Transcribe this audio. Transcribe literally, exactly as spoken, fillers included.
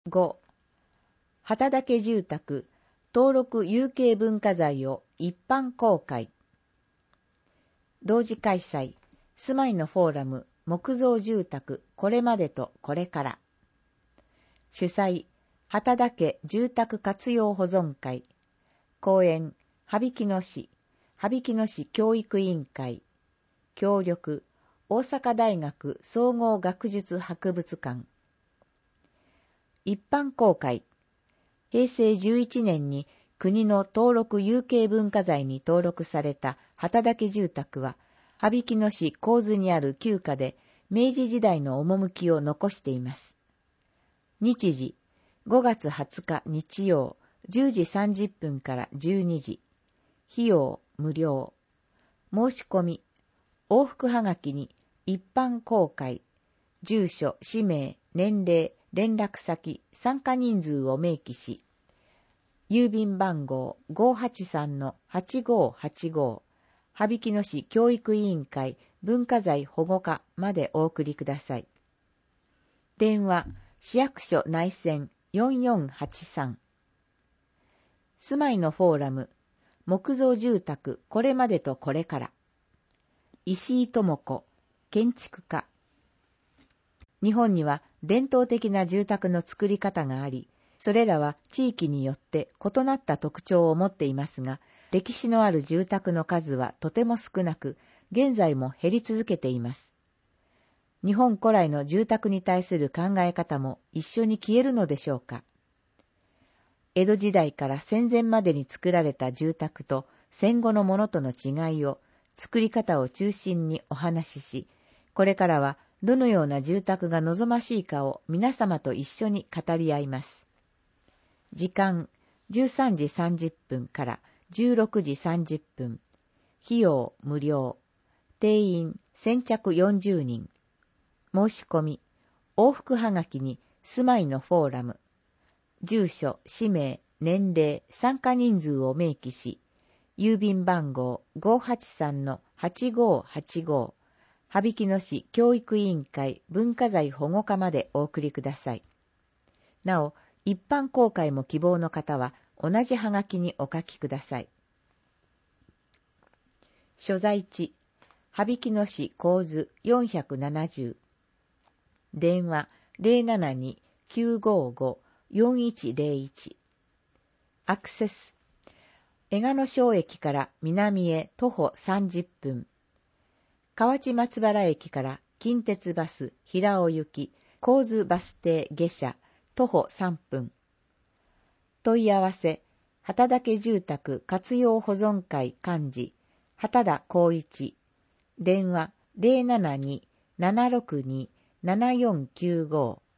ご. 畑岳住宅登録有形文化財を一般公開。同時開催、住まいのフォーラム木造住宅これまでとこれから。主催、畑岳住宅活用保存会。講演、羽曳野市、羽曳野市教育委員会。協力、大阪大学総合学術博物館。一般公開。へいせいじゅういちねんに国の登録有形文化財に登録された畑岳住宅は、羽曳野市神津にある旧家で明治時代の趣を残しています。日時、ごがつはつか日曜、じゅうじさんじゅっぷんからじゅうにじ。費用無料。申し込み、往復はがきに一般公開、住所、氏名、年齢、連絡先、参加人数を明記し、郵便番号 ごーはちさんのはちごーはちご、羽曳野市教育委員会文化財保護課までお送りください。電話、市役所内線よんよんはちさん。住まいのフォーラム、木造住宅これまでとこれから。石井智子、建築家。日本には伝統的な住宅の作り方があり、それらは地域によって異なった特徴を持っていますが、歴史のある住宅の数はとても少なく、現在も減り続けています。日本古来の住宅に対する考え方も一緒に消えるのでしょうか。江戸時代から戦前までに作られた住宅と戦後のものとの違いを、作り方を中心にお話しし、これからはどのような住宅が望ましいかを皆様と一緒に語り合います。時間、じゅうさんじさんじゅっぷんからじゅうろくじさんじゅっぷん。費用無料。定員先着よんじゅうにん。申し込み、往復はがきに住まいのフォーラム。住所、氏名、年齢、参加人数を明記し、郵便番号 ごーはちさんのはちごーはちご、羽曳野市教育委員会文化財保護課までお送りください。なお、一般公開も希望の方は同じはがきにお書きください。所在地、羽曳野市神津よんひゃくななじゅう。電話 ゼロななに きゅうごご よんいちゼロいち。アクセス、江鹿野小駅から南へ徒歩さんじゅっぷん。河内松原駅から近鉄バス平尾行き神津バス停下車徒歩さんぷん。問い合わせ、畑岳住宅活用保存会幹事、畑田光一。電話 ゼロななに ななろくに ななよんきゅうご。